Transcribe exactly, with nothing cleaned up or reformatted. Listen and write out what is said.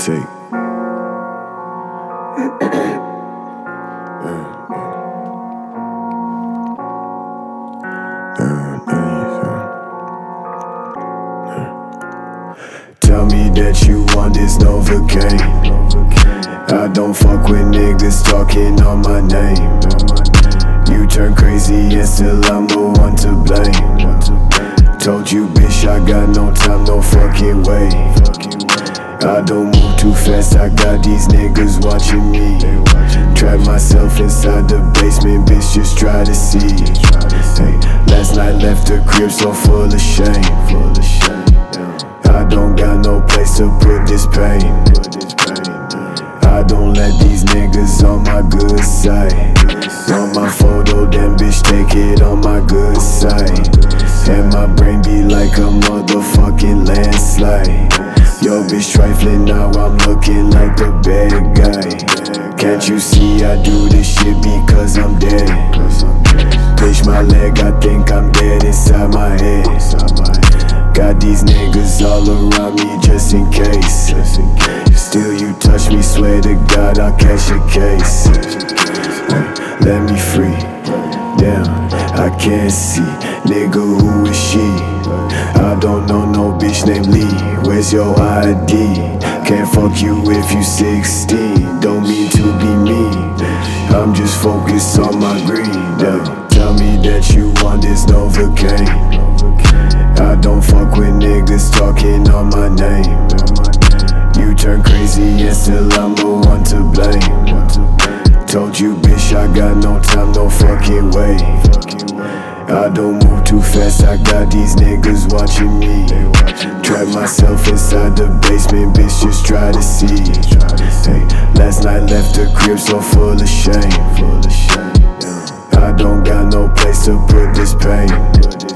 tape. Tell me that you want this Novocaine. I don't fuck with niggas talking on my name. You turn crazy and still I'm the one to blame. Told you bitch I got no time, no fucking way. I don't move too fast, I got these niggas watching me. Trap myself inside the basement, bitch just try to see. Hey, last night left the crib so full of shame. I don't got no place to put this pain. I don't let these niggas on my good side. Want my photo, then bitch take it on my good side. And my brain be like a motherfucking landslide. Yo bitch trifling, now I'm looking like the bad guy. Can't you see I do this shit because I'm dead? Push my leg, I think I'm dead inside my head. Got these niggas all around me just in case. Still you touch me, swear to God I'll catch a case. Let me free, damn, I can't see. Nigga, who is she? I don't know no bitch named Lee. Where's your I D? Can't fuck you if you sixteen. Don't mean to be mean, I'm just focused on my green. Damn. Tell me that you want this Novocaine. I don't fuck with niggas talking on my name. You turn crazy and still I'm the one to blame. Told you bitch I got no time, no fucking way. I don't move too fast, I got these niggas watching me. Trap myself inside the basement, bitch just try to see. Hey, last night left the crib so full of shame. I don't got no place to put this pain.